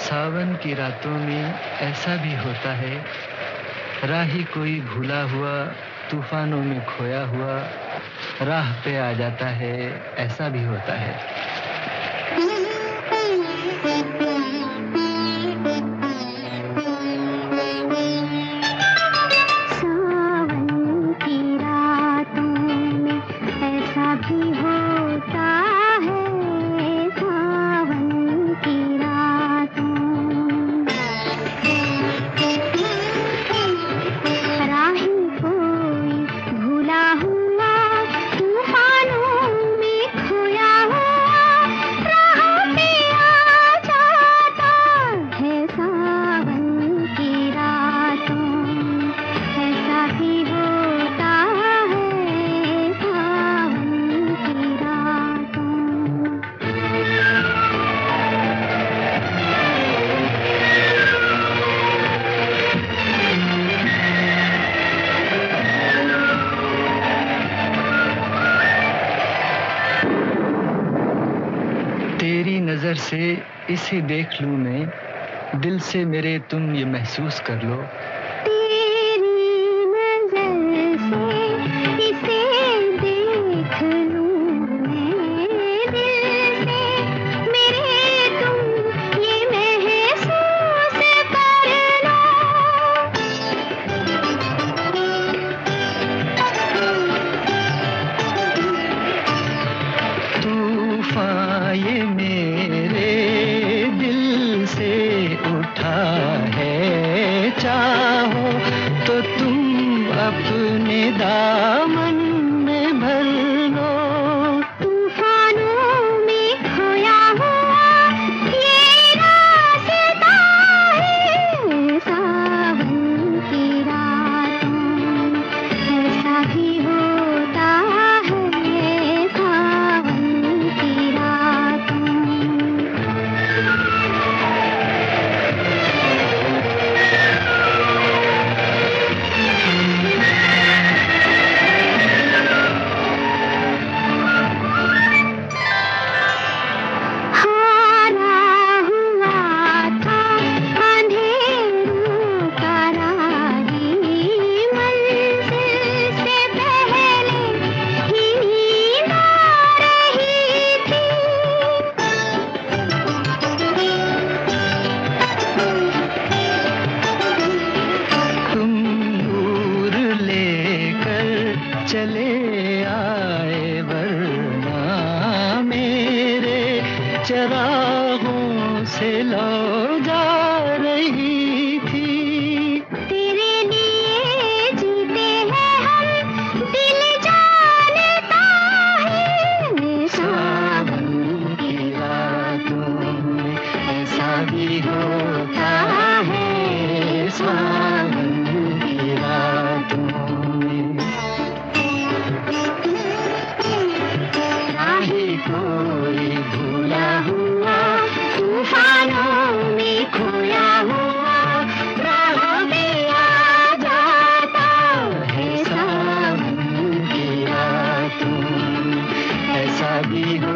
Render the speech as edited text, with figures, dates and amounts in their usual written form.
सावन की रातों में ऐसा भी होता है, राही कोई भूला हुआ तूफानों में खोया हुआ राह पे आ जाता है, ऐसा भी होता है। सावन की रातों में ऐसा भी होता है, सावन की रातों राही कोई भूला हुआ तूफानों में खोया हुआ राह पे आ जाता है, सावन की रातों ऐसा भी होता है, सावन की रातों। तेरी नजर से इसे देख लूं मैं, दिल से मेरे तुम ये महसूस कर लो। तेरी नज़र से इसे देख लूं मैं, दिल से मेरे तुम ये महसूस कर लो। तूफान ये मेरे दिल से उठा है, चाहो तो तुम अपने दामन में भर लो। तूफानों में खोया हुआ ये रास्ता है, सावन की रातों ऐसा भी होता है, सावन की रातों। हारा हुआ था अंधेरों का राही, मंजिल से पहले ही नींद आ रही थी। तुम दूर लेकर चले आए, वरना मेरे चरागों से लौ जा रही थी। तेरे लिए जीते हैं हम, दिल जानता है, सावन की रातों में ऐसा भी होता है, सावन की रातों में। राही कोई भूला हुआ तूफानों में खोया हुआ राह पे आ जाता है, सावन की रातों में ऐसा भी